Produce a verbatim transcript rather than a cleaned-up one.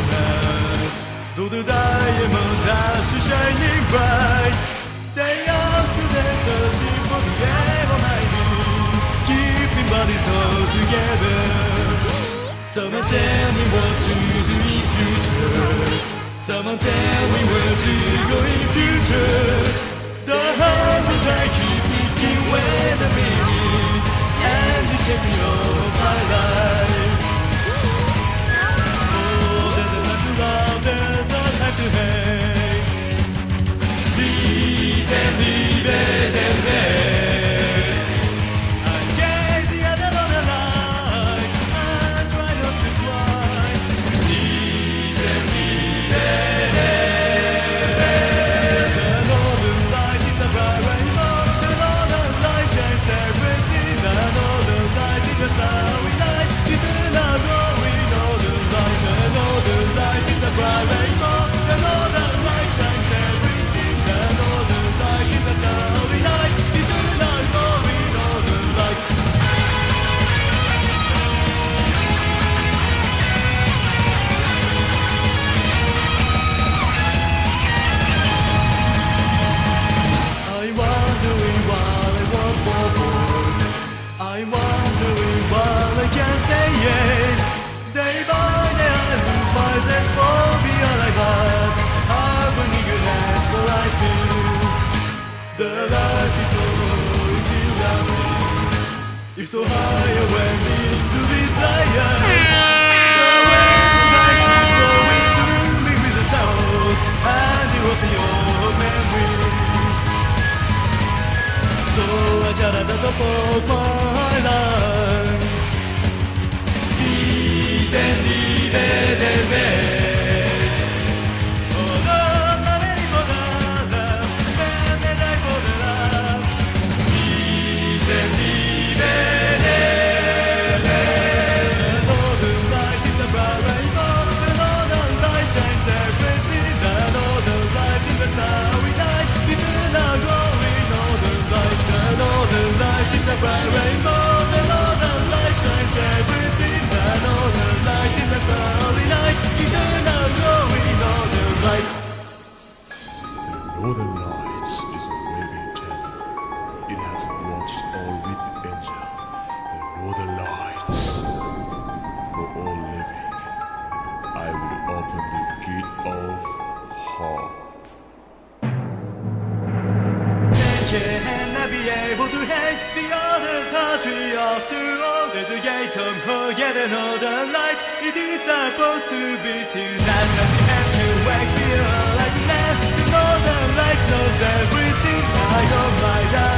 path. Though the diamond dashes shining bright, day after day searching for the everlasting, keeping bodies all together. Someone tell me what to do in future. Someone tell me where to go in future. The heart that I keep thinking where the meaning and the shaping of my life. Oh, there's a time to love, there's a time to hate. Please and leave it and wait. I'm gazing at another light and try not to cry. Please and leave it and wait. The northern light is a bright rainbow. The northern light shines everything. The northern light is a starry night. It's a glowing northern light. The northern light is a bright rainbow. The northern light shines everything. The northern light is a starry night. It's a glowing northern light. I'm wondering what I was born for. I'm wondering what I can say yet. Day by day I move my sense for beyond I have. I've an eagerness for I feel. The light is flowing till nothing. If so high I went into this fire. The waves I keep flowing through me with the sounds and the rotting of memories. So I shout at the top of my lungs. Peace and leave it and wait. Oh, love, not any for the love, and then I for the love. Peace and leave it and wait. The northern light is a bright rainbow. The northern light shines everything. The northern light is a starry night. It's a glowing northern light. The northern light is a bright rainbow. The northern light shines everything. The northern light is a starry night. It's a glowing northern light. The Northern Lights is a waving tether. It has watched all with angel. The Northern Lights. For all living, I will open the gate of hope. Can I be able to hate the other's heartbeat after all? There's a gate on forget the northern light. It is supposed to be still that nothing has to wake me up like that. The northern light knows everything. I know my life.